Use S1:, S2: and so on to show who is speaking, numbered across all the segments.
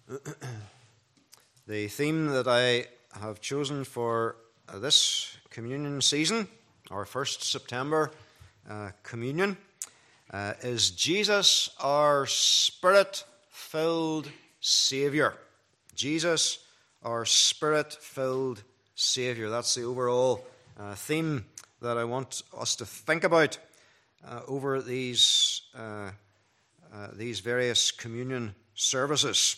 S1: The theme that I have chosen for this communion season, our first September communion, is Jesus, our Spirit-filled Saviour. Jesus, our Spirit-filled Saviour. That's the overall theme that I want us to think about over these various communion services.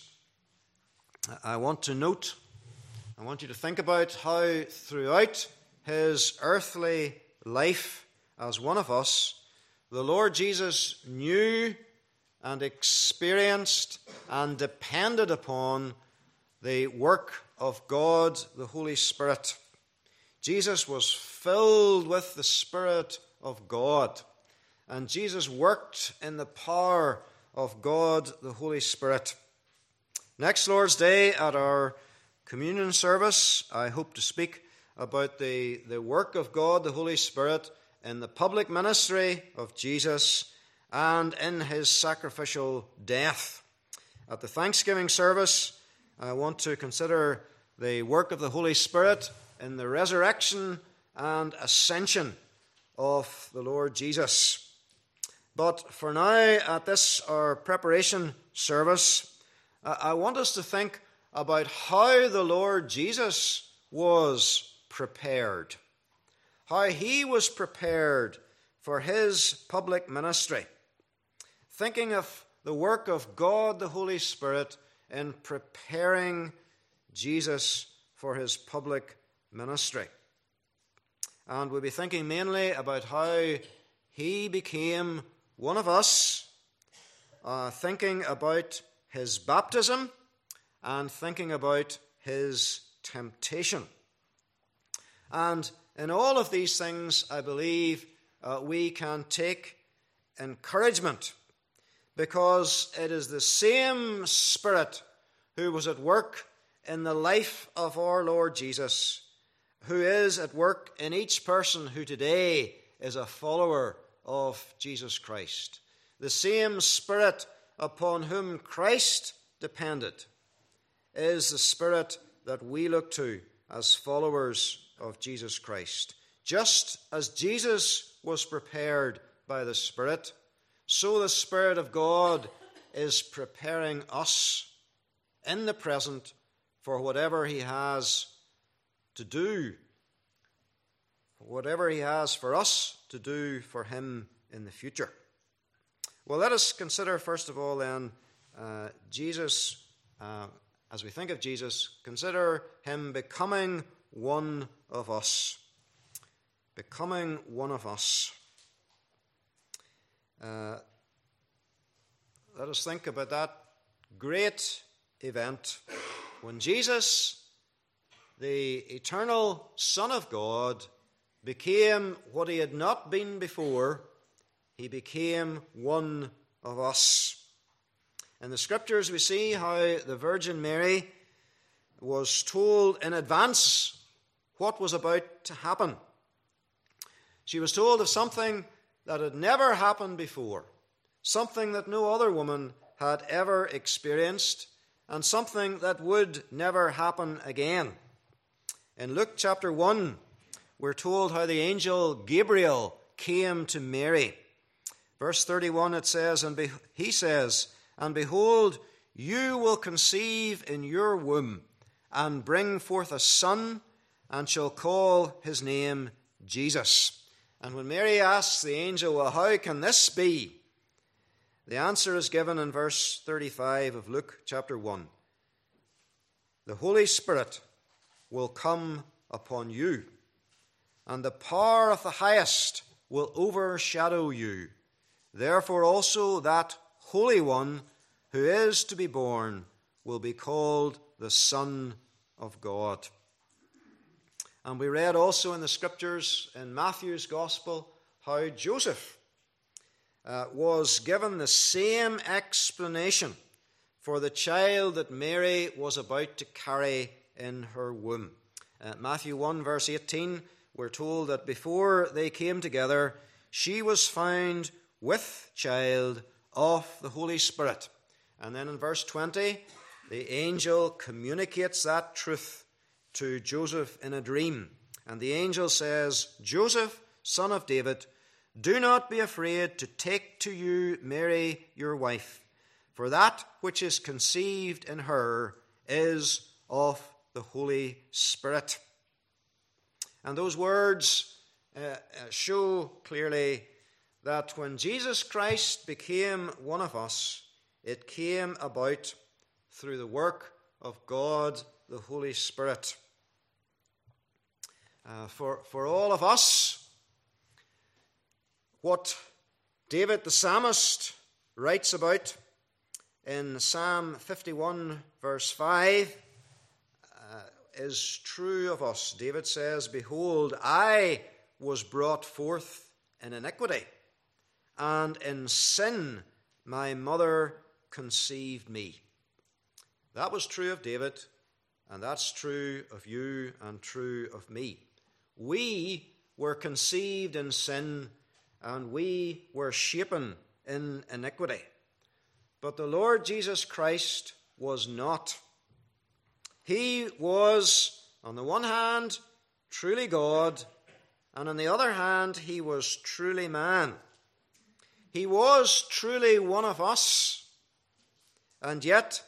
S1: I want you to think about how throughout his earthly life as one of us, the Lord Jesus knew and experienced and depended upon the work of God, the Holy Spirit. Jesus was filled with the Spirit of God, and Jesus worked in the power of God, the Holy Spirit. Next Lord's Day at our communion service, I hope to speak about the work of God, the Holy Spirit, in the public ministry of Jesus and in his sacrificial death. At the Thanksgiving service, I want to consider the work of the Holy Spirit in the resurrection and ascension of the Lord Jesus. But for now, at this, our preparation service, I want us to think about how the Lord Jesus was prepared. How he was prepared for his public ministry. Thinking of the work of God, the Holy Spirit, in preparing Jesus for his public ministry. And we'll be thinking mainly about how he became one of us, thinking about his baptism and thinking about his temptation. And in all of these things, I believe we can take encouragement, because it is the same Spirit who was at work in the life of our Lord Jesus, who is at work in each person who today is a follower of Jesus Christ. The same Spirit upon whom Christ depended is the Spirit that we look to as followers of Jesus Christ. Just as Jesus was prepared by the Spirit, so the Spirit of God is preparing us in the present for whatever he has to do, whatever he has for us to do for him in the future. Well, let us consider first of all then Jesus, as we think of Jesus, consider him becoming one of us. Becoming one of us. Let us think about that great event when Jesus, the eternal Son of God, became what he had not been before. He became one of us. In the Scriptures we see how the Virgin Mary was told in advance what was about to happen. She was told of something that had never happened before, something that no other woman had ever experienced, and something that would never happen again. In Luke chapter 1, we're told how the angel Gabriel came to Mary. Verse 31, it says, he says, "And behold, you will conceive in your womb, and bring forth a son, and shall call his name Jesus." And when Mary asks the angel, well, how can this be? The answer is given in verse 35 of Luke chapter 1. The Holy Spirit will come upon you, and the power of the highest will overshadow you. Therefore also that Holy One who is to be born will be called the Son of God. And we read also in the Scriptures, in Matthew's Gospel, how Joseph was given the same explanation for the child that Mary was about to carry in her womb. Matthew 1 verse 18, we're told that before they came together, she was found with child of the Holy Spirit. And then in verse 20, the angel communicates that truth to Joseph in a dream. And the angel says, "Joseph, son of David, do not be afraid to take to you Mary, your wife, for that which is conceived in her is of the Holy Spirit." And those words show clearly that when Jesus Christ became one of us, it came about through the work of God, the Holy Spirit. For all of us, what David the psalmist writes about in Psalm 51, verse 5, is true of us. David says, "Behold, I was brought forth in iniquity, and in sin my mother conceived me." That was true of David, and that's true of you and true of me. We were conceived in sin, and we were shapen in iniquity. But the Lord Jesus Christ was not. He was, on the one hand, truly God, and on the other hand, he was truly man. He was truly one of us, and yet,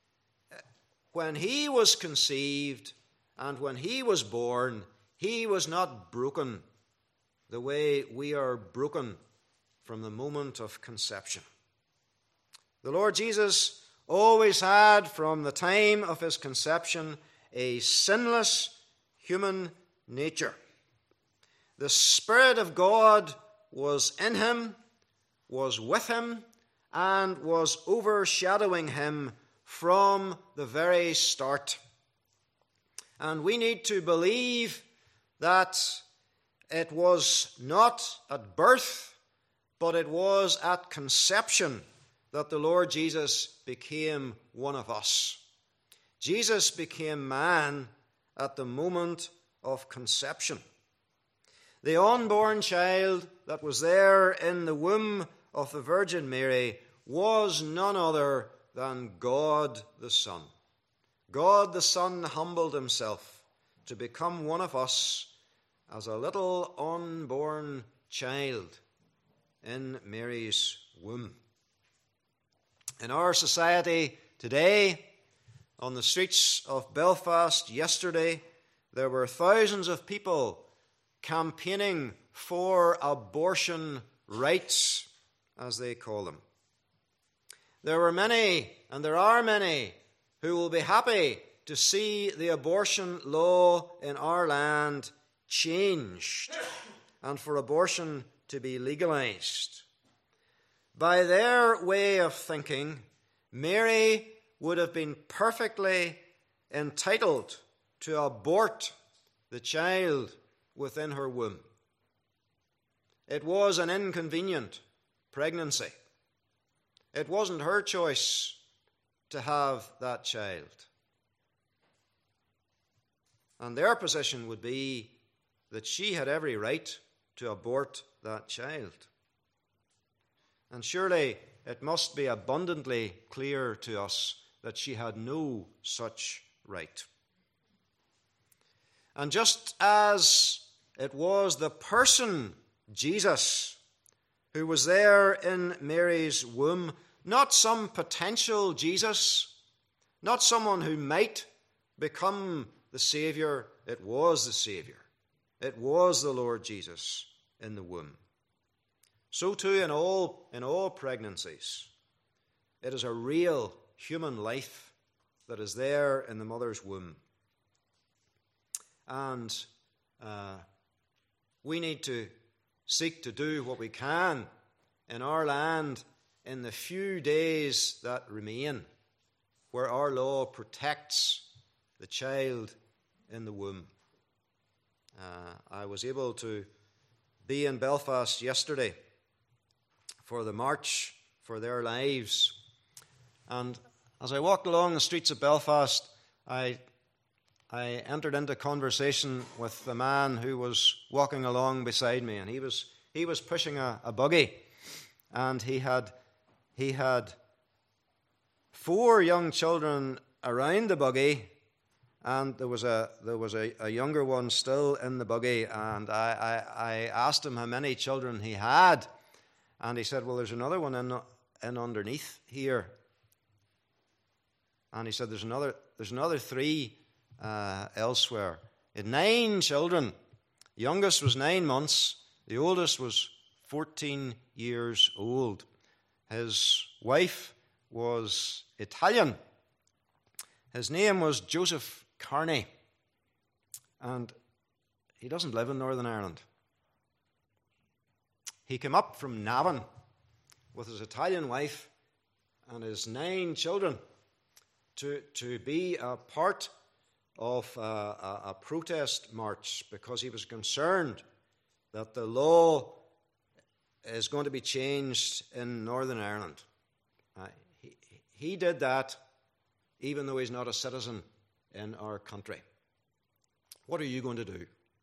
S1: when he was conceived and when he was born, he was not broken the way we are broken from the moment of conception. The Lord Jesus always had, from the time of his conception, a sinless human nature. The Spirit of God was in him, was with him, and was overshadowing him from the very start. And we need to believe that it was not at birth, but it was at conception that the Lord Jesus became one of us. Jesus became man at the moment of conception. The unborn child that was there in the womb of the Virgin Mary was none other than God the Son. God the Son humbled himself to become one of us as a little unborn child in Mary's womb. In our society today, on the streets of Belfast yesterday, there were thousands of people campaigning for abortion rights, as they call them. There were many, and there are many, who will be happy to see the abortion law in our land changed and for abortion to be legalized. By their way of thinking, Mary would have been perfectly entitled to abort the child within her womb. It was an inconvenient pregnancy. It wasn't her choice to have that child. And their position would be that she had every right to abort that child. And surely it must be abundantly clear to us that she had no such right. And just as it was the person, Jesus, who was there in Mary's womb, not some potential Jesus, not someone who might become the Savior, it was the Savior. It was the Lord Jesus in the womb. So too in all pregnancies, it is a real human life that is there in the mother's womb. And we need to seek to do what we can in our land in the few days that remain, where our law protects the child in the womb. I was able to be in Belfast yesterday for the March for Their Lives. And as I walked along the streets of Belfast, I entered into conversation with the man who was walking along beside me, and he was pushing a buggy, and he had 4 young children around the buggy, and there was a younger one still in the buggy, and I asked him how many children he had, and he said, well, there's another one in underneath here. And he said, there's another 3 elsewhere. He had 9 children. The youngest was 9 months. The oldest was 14 years old. His wife was Italian. His name was Joseph Carney. And he doesn't live in Northern Ireland. He came up from Navan with his Italian wife and his 9 children to be a part of a protest march because he was concerned that the law is going to be changed in Northern Ireland. He did that even though he's not a citizen in our country. What are you going to do?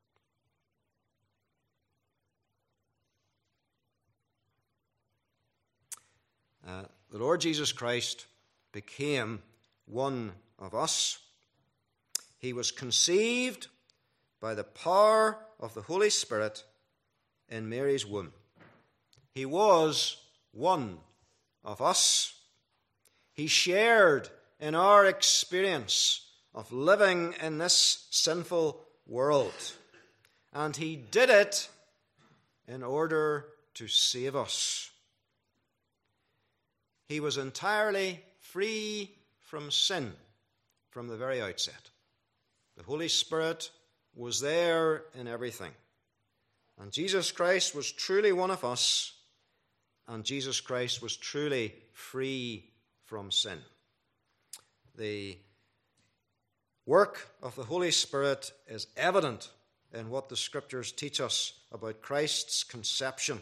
S1: The Lord Jesus Christ became one of us. He was conceived by the power of the Holy Spirit in Mary's womb. He was one of us. He shared in our experience of living in this sinful world. And he did it in order to save us. He was entirely free from sin from the very outset. The Holy Spirit was there in everything. And Jesus Christ was truly one of us, and Jesus Christ was truly free from sin. The work of the Holy Spirit is evident in what the Scriptures teach us about Christ's conception.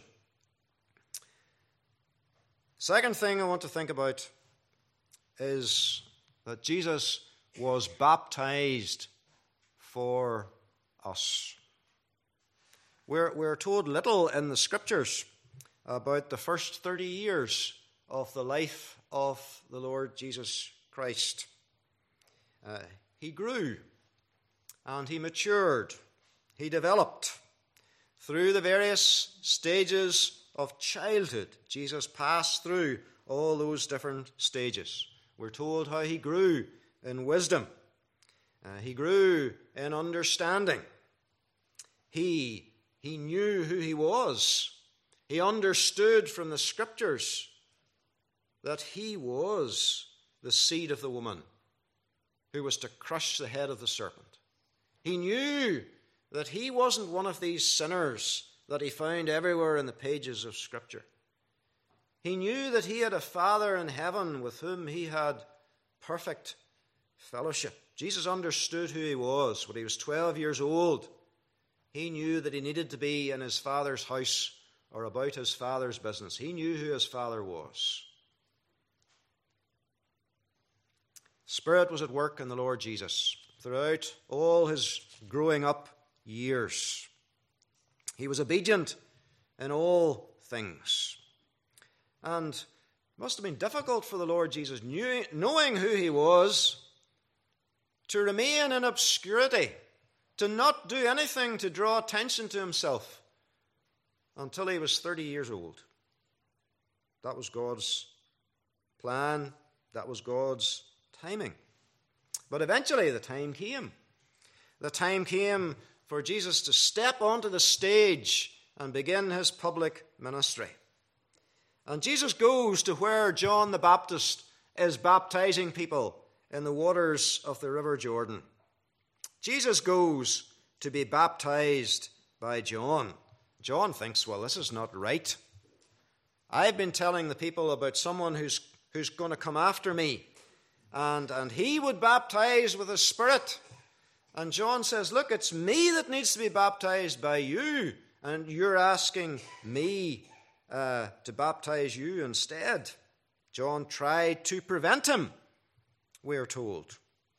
S1: Second thing I want to think about is that Jesus was baptized for us. We're told little in the Scriptures about the first 30 years of the life of the Lord Jesus Christ. He grew and he matured. He developed. Through the various stages of childhood, Jesus passed through all those different stages. We're told how he grew in wisdom. He grew in understanding. He knew who he was. He understood from the Scriptures that he was the seed of the woman who was to crush the head of the serpent. He knew that he wasn't one of these sinners that he found everywhere in the pages of Scripture. He knew that he had a Father in heaven with whom he had perfect fellowship. Jesus understood who he was. When he was 12 years old, he knew that he needed to be in his Father's house or about his Father's business. He knew who his Father was. Spirit was at work in the Lord Jesus throughout all his growing up years. He was obedient in all things. And it must have been difficult for the Lord Jesus, knowing who he was, to remain in obscurity, to not do anything to draw attention to himself until he was 30 years old. That was God's plan. That was God's timing. But eventually the time came. The time came for Jesus to step onto the stage and begin his public ministry. And Jesus goes to where John the Baptist is baptizing people in the waters of the River Jordan. Jesus goes to be baptized by John. John thinks, well, this is not right. I've been telling the people about someone who's going to come after me, and he would baptize with the Spirit. And John says, look, it's me that needs to be baptized by you, and you're asking me to baptize you instead. John tried to prevent him, we're told.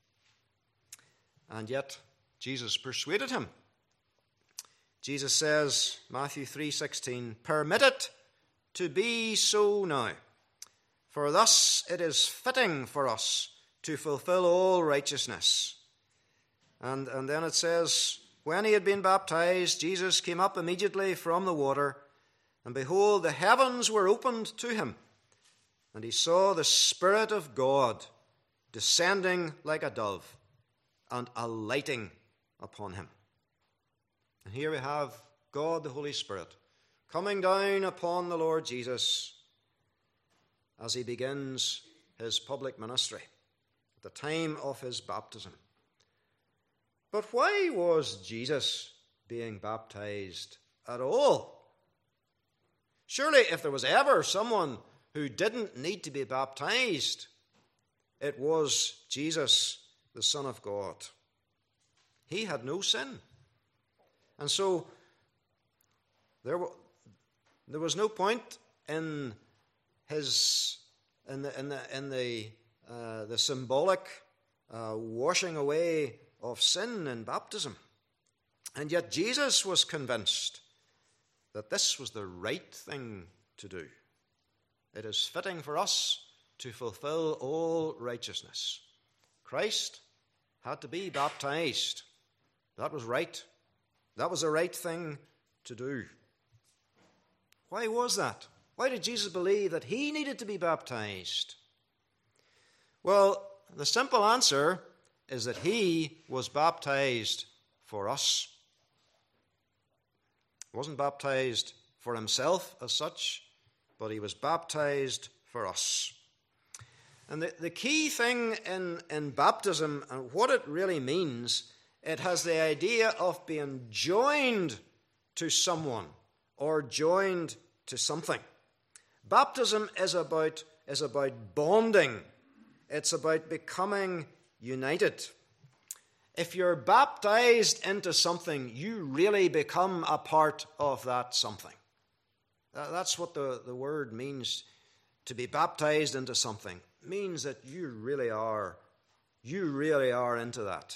S1: And yet, Jesus persuaded him. Jesus says, Matthew 3:16, permit it to be so now, for thus it is fitting for us to fulfill all righteousness. And then it says, when he had been baptized, Jesus came up immediately from the water, and behold, the heavens were opened to him, and he saw the Spirit of God descending like a dove and alighting upon him. And here we have God the Holy Spirit coming down upon the Lord Jesus as he begins his public ministry at the time of his baptism. But why was Jesus being baptized at all? Surely if there was ever someone who didn't need to be baptized, it was Jesus, the Son of God. He had no sin. And so there was no point in the symbolic washing away of sin in baptism. And yet Jesus was convinced that this was the right thing to do. It is fitting for us to fulfill all righteousness. Christ had to be baptized. That was right. That was the right thing to do. Why was that? Why did Jesus believe that he needed to be baptized? Well, the simple answer is that he was baptized for us. He wasn't baptized for himself as such, but he was baptized for us. And the key thing in baptism and what it really means, it has the idea of being joined to someone or joined to something. Baptism is about bonding. It's about becoming united. If you're baptized into something, you really become a part of that something. That's what the word means, to be baptized into something. It means that you really are into that.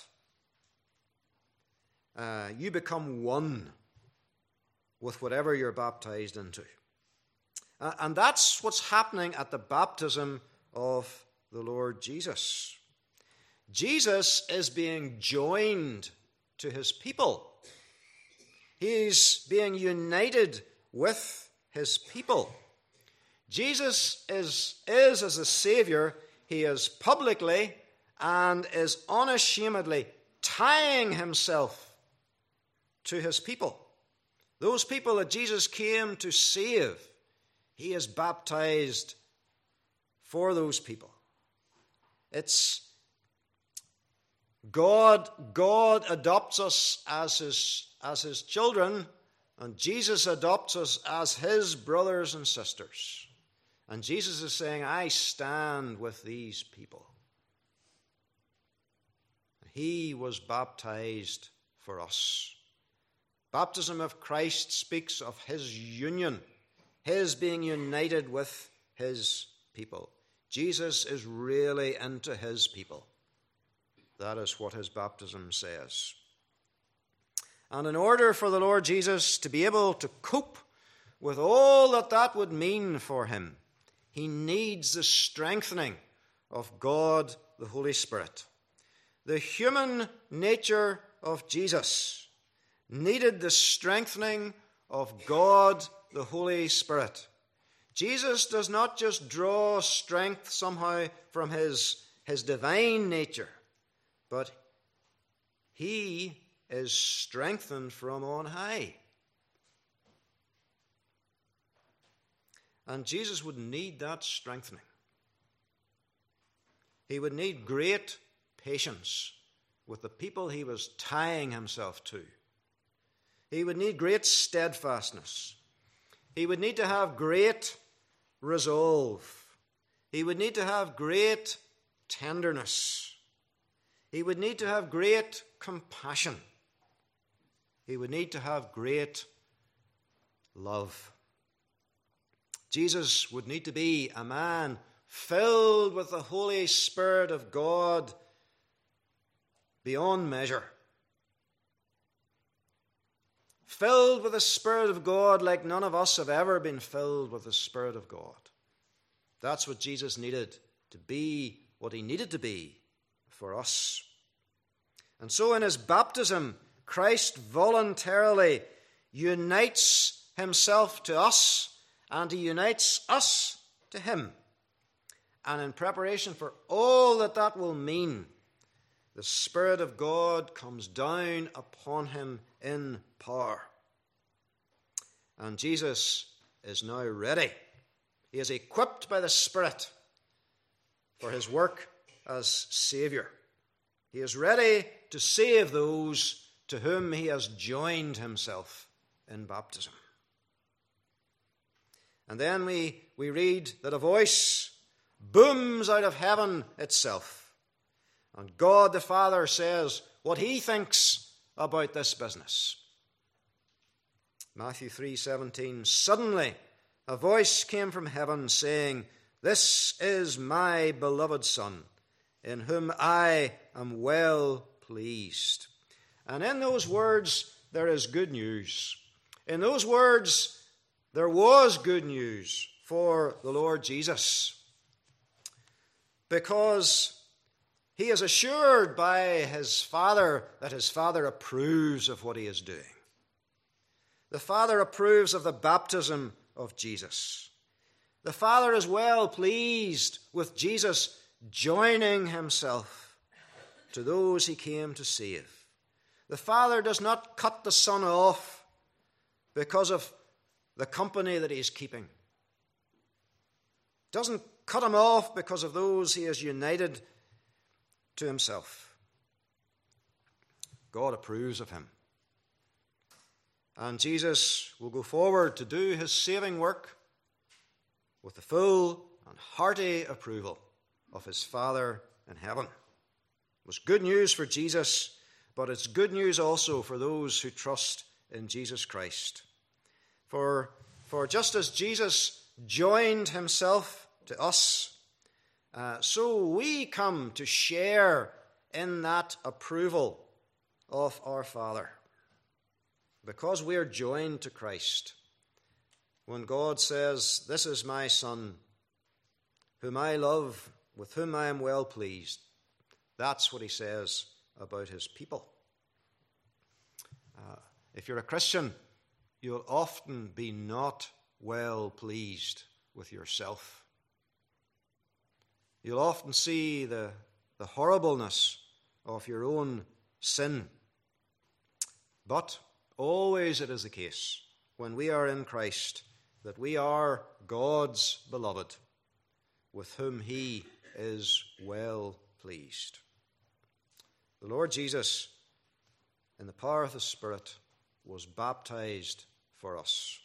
S1: You become one with whatever you're baptized into. And that's what's happening at the baptism of the Lord Jesus. Jesus is being joined to his people. He's being united with his people. Jesus is as a Savior, he is publicly and is unashamedly tying himself to his people. Those people that Jesus came to save, he is baptized for those people. It's God adopts us as his children, and Jesus adopts us as his brothers and sisters. And Jesus is saying, I stand with these people. He was baptized for us. Baptism of Christ speaks of his union, his being united with his people. Jesus is really into his people. That is what his baptism says. And in order for the Lord Jesus to be able to cope with all that would mean for him, he needs the strengthening of God, the Holy Spirit. The human nature of Jesus needed the strengthening of God, the Holy Spirit. Jesus does not just draw strength somehow from his divine nature, but he is strengthened from on high. And Jesus would need that strengthening. He would need great patience with the people he was tying himself to. He would need great steadfastness. He would need to have great resolve. He would need to have great tenderness. He would need to have great compassion. He would need to have great love. Jesus would need to be a man filled with the Holy Spirit of God beyond measure. Filled with the Spirit of God like none of us have ever been filled with the Spirit of God. That's what Jesus needed to be what he needed to be for us. And so in his baptism, Christ voluntarily unites himself to us, and he unites us to him. And in preparation for all that that will mean, the Spirit of God comes down upon him in power. And Jesus is now ready. He is equipped by the Spirit for his work as Saviour. He is ready to save those to whom he has joined himself in baptism. And then we read that a voice booms out of heaven itself. And God the Father says what he thinks about this business. Matthew 3:17, suddenly a voice came from heaven saying, "This is my beloved Son, in whom I am well pleased." And in those words, there is good news. In those words, there was good news for the Lord Jesus, because he is assured by his Father that his Father approves of what he is doing. The Father approves of the baptism of Jesus. The Father is well pleased with Jesus joining himself to those he came to save. The Father does not cut the Son off because of the company that he's keeping. Doesn't cut him off because of those he has united to himself. God approves of him. And Jesus will go forward to do his saving work with the full and hearty approval of his Father in heaven. It was good news for Jesus, but it's good news also for those who trust in Jesus Christ. For just as Jesus joined himself to us, so we come to share in that approval of our Father. Because we are joined to Christ. When God says, "This is my Son, whom I love, with whom I am well pleased," that's what he says about his people. If you're a Christian, you'll often be not well pleased with yourself. You'll often see the horribleness of your own sin. But always it is the case, when we are in Christ, that we are God's beloved, with whom he is well pleased. The Lord Jesus, in the power of the Spirit, was baptized for us.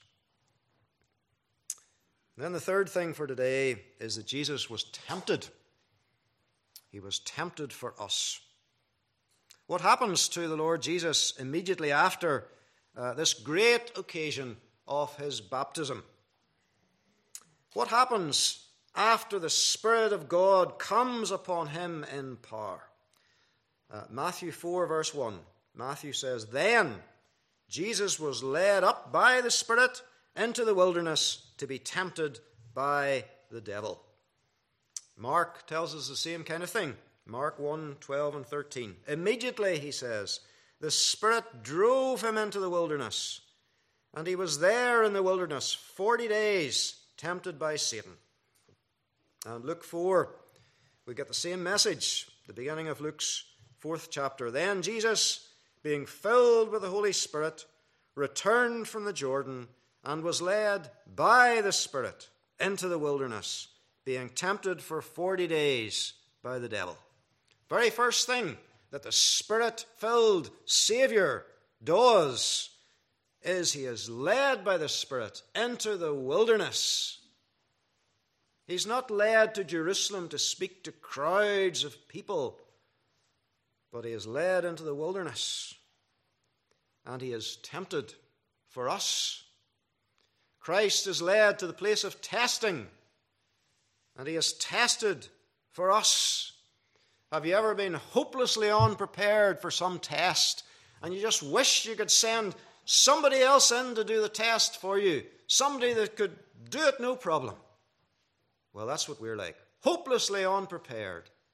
S1: And then the third thing for today is that Jesus was tempted. He was tempted for us. What happens to the Lord Jesus immediately after this great occasion of his baptism? What happens after the Spirit of God comes upon him in power? Matthew 4, verse 1. Matthew says, "Then Jesus was led up by the Spirit into the wilderness to be tempted by the devil." Mark tells us the same kind of thing. Mark 1, 12 and 13. Immediately, he says, the Spirit drove him into the wilderness, and he was there in the wilderness 40 days, tempted by Satan. And Luke 4, we get the same message, the beginning of Luke's 4th chapter. "Then Jesus, being filled with the Holy Spirit, returned from the Jordan and was led by the Spirit into the wilderness, being tempted for 40 days by the devil." Very first thing that the Spirit-filled Saviour does is he is led by the Spirit into the wilderness. He's not led to Jerusalem to speak to crowds of people, but he is led into the wilderness, and he is tempted for us. Christ is led to the place of testing, and he is tested for us. Have you ever been hopelessly unprepared for some test, and you just wish you could send somebody else in to do the test for you, somebody that could do it no problem? Well, that's what we're like, hopelessly unprepared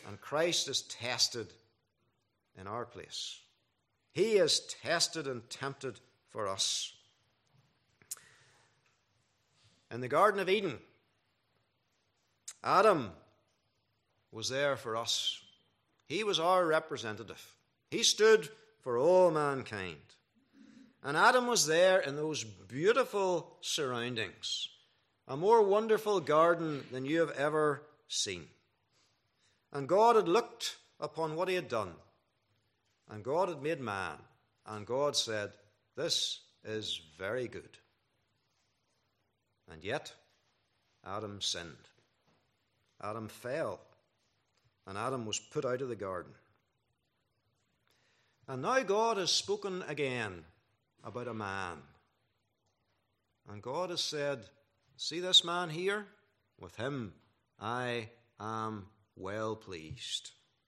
S1: And Christ is tested in our place. He is tested and tempted for us. In the Garden of Eden, Adam was there for us. He was our representative. He stood for all mankind. And Adam was there in those beautiful surroundings, a more wonderful garden than you have ever seen. And God had looked upon what he had done, and God had made man, and God said, "This is very good." And yet, Adam sinned. Adam fell, and Adam was put out of the garden. And now God has spoken again about a man. And God has said, "See this man here? With him I am well pleased."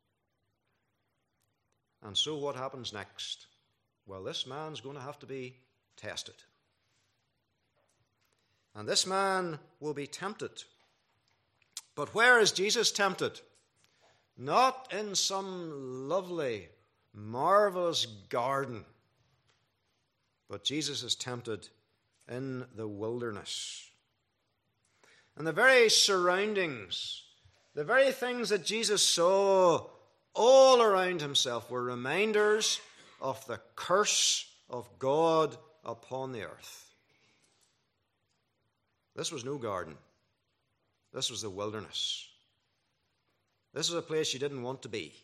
S1: And so what happens next? Well, this man's going to have to be tested. And this man will be tempted. But where is Jesus tempted? Not in some lovely, marvelous garden. But Jesus is tempted in the wilderness. And the very surroundings, the very things that Jesus saw all around himself were reminders of the curse of God upon the earth. This was no garden. This was the wilderness. This is a place you didn't want to be.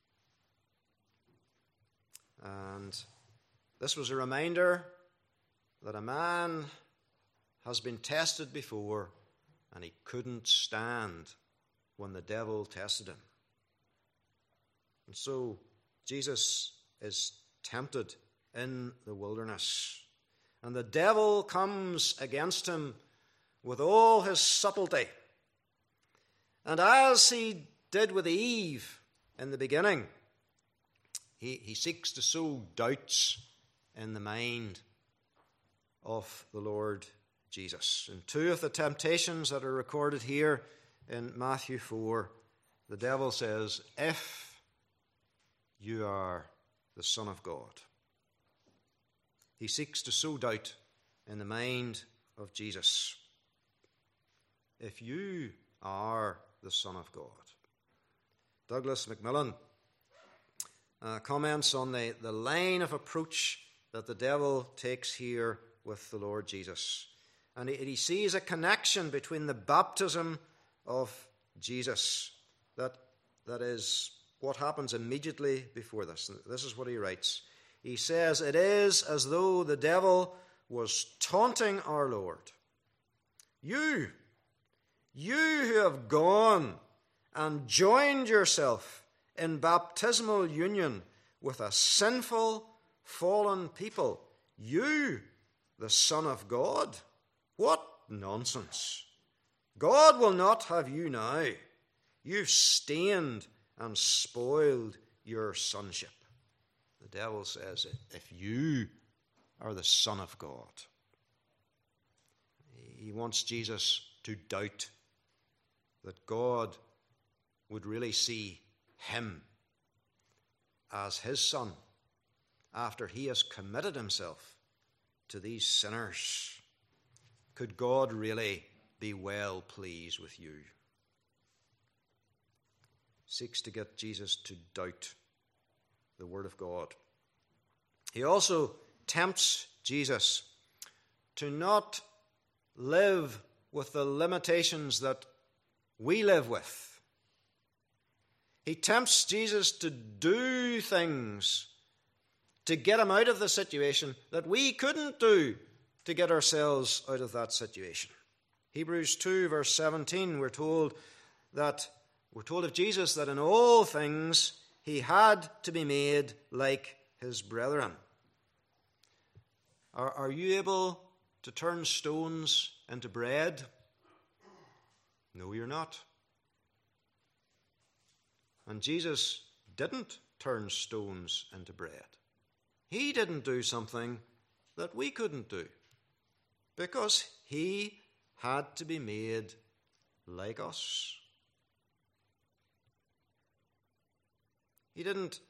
S1: And this was a reminder that a man has been tested before, and he couldn't stand when the devil tested him. And so Jesus is tempted in the wilderness. And the devil comes against him with all his subtlety. And as he did with Eve in the beginning, he seeks to sow doubts in the mind of the Lord Jesus. In two of the temptations that are recorded here in Matthew 4, the devil says, "If you are the Son of God." He seeks to sow doubt in the mind of Jesus. If you are the Son of God. Douglas Macmillan comments on the line of approach that the devil takes here with the Lord Jesus. And he sees a connection between the baptism of Jesus. That is what happens immediately before this. This is what he writes. He says, "It is as though the devil was taunting our Lord. You who have gone and joined yourself in baptismal union with a sinful, fallen people, you, the Son of God? What nonsense! God will not have you now. You've stained and spoiled your sonship." The devil says, if you are the Son of God. He wants Jesus to doubt that God would really see him as his son after he has committed himself to these sinners. Could God really be well pleased with you? Seeks to get Jesus to doubt the word of God. He also tempts Jesus to not live with the limitations that we live with. He tempts Jesus to do things to get him out of the situation that we couldn't do to get ourselves out of that situation. Hebrews 2 verse 17, we're told of Jesus that in all things he had to be made like his brethren. Are you able to turn stones into bread? No, you're not. And Jesus didn't turn stones into bread. He didn't do something that we couldn't do because he had to be made like us. He didn't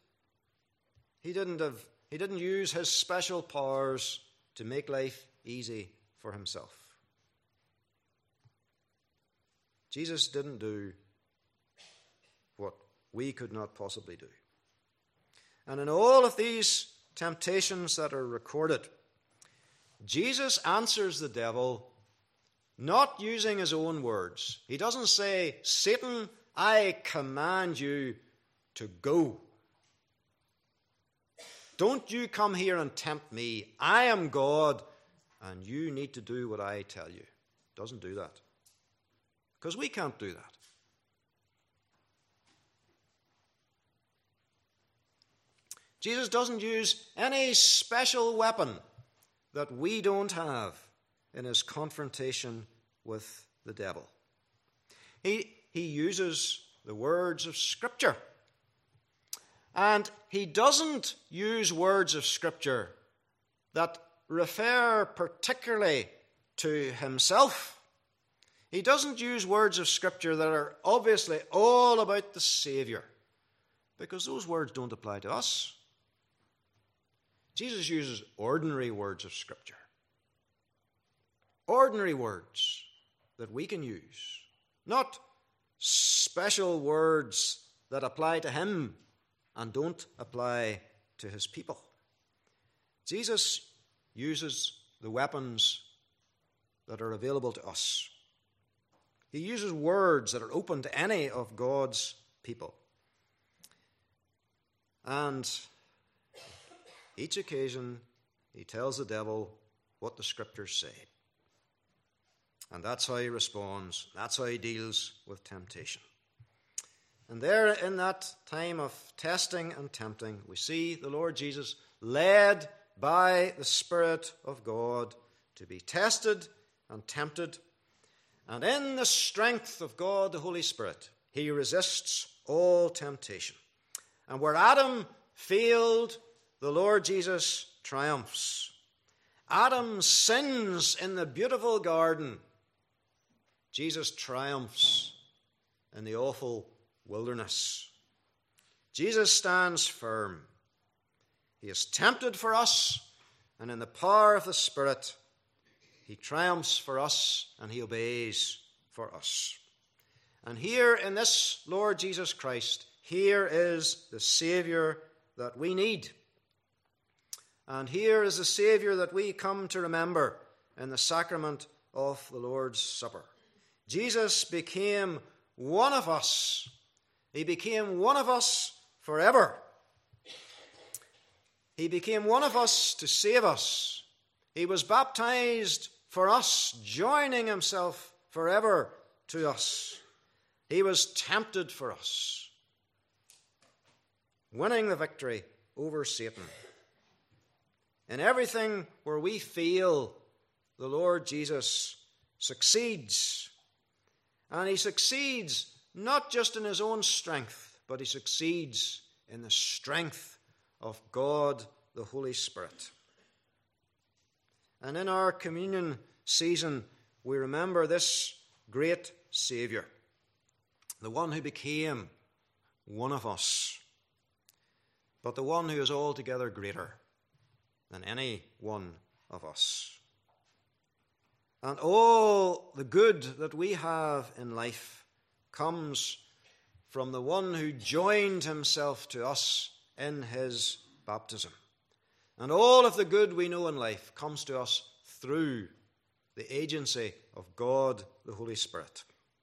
S1: use his special powers to make life easy for himself. Jesus didn't do what we could not possibly do. And in all of these temptations that are recorded, Jesus answers the devil not using his own words. He doesn't say, "Satan, I command you to go. Don't you come here and tempt me. I am God, and you need to do what I tell you." Doesn't do that. Because we can't do that. Jesus doesn't use any special weapon that we don't have in his confrontation with the devil. He uses the words of Scripture. And he doesn't use words of Scripture that refer particularly to himself. He doesn't use words of Scripture that are obviously all about the Savior, because those words don't apply to us. Jesus uses ordinary words of Scripture. Ordinary words that we can use, not special words that apply to him and don't apply to his people. Jesus uses the weapons that are available to us. He uses words that are open to any of God's people. And each occasion, he tells the devil what the Scriptures say. And that's how he responds. That's how he deals with temptation. And there, in that time of testing and tempting, we see the Lord Jesus led by the Spirit of God to be tested and tempted. And in the strength of God, the Holy Spirit, he resists all temptation. And where Adam failed, the Lord Jesus triumphs. Adam sins in the beautiful garden. Jesus triumphs in the awful wilderness. Jesus stands firm. He is tempted for us, and in the power of the Spirit, he triumphs for us, and he obeys for us. And here in this Lord Jesus Christ, here is the Savior that we need. And here is the Savior that we come to remember in the sacrament of the Lord's Supper. Jesus became one of us. He became one of us forever. He became one of us to save us. He was baptized for us, joining himself forever to us. He was tempted for us, winning the victory over Satan. In everything where we fail, the Lord Jesus succeeds. And he succeeds not just in his own strength, but he succeeds in the strength of God, the Holy Spirit. And in our communion season, we remember this great Savior, the one who became one of us, but the one who is altogether greater than any one of us. And all the good that we have in life comes from the one who joined himself to us in his baptism. And all of the good we know in life comes to us through the agency of God, the Holy Spirit.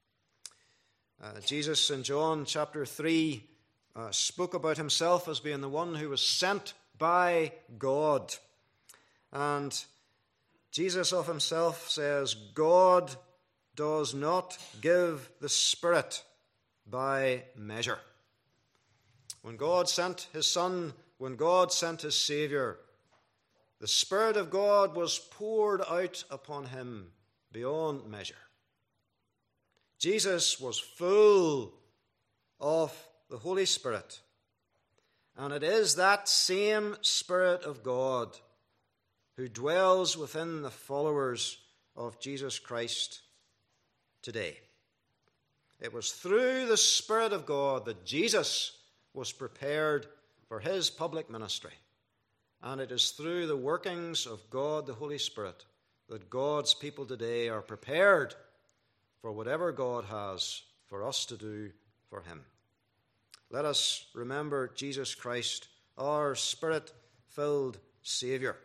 S1: Jesus in John chapter 3 spoke about himself as being the one who was sent by God. And Jesus of himself says, God does not give the Spirit by measure. When God sent his Son, when God sent his Savior, the Spirit of God was poured out upon him beyond measure. Jesus was full of the Holy Spirit. And it is that same Spirit of God who dwells within the followers of Jesus Christ today. It was through the Spirit of God that Jesus was prepared for his public ministry. And it is through the workings of God, the Holy Spirit, that God's people today are prepared for whatever God has for us to do for him. Let us remember Jesus Christ, our Spirit-filled Saviour.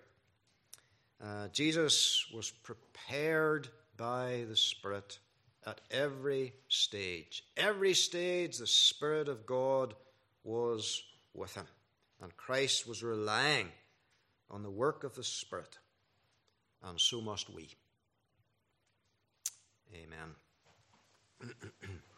S1: Jesus was prepared by the Spirit at every stage. Every stage, the Spirit of God was with him. And Christ was relying on the work of the Spirit. And so must we. Amen.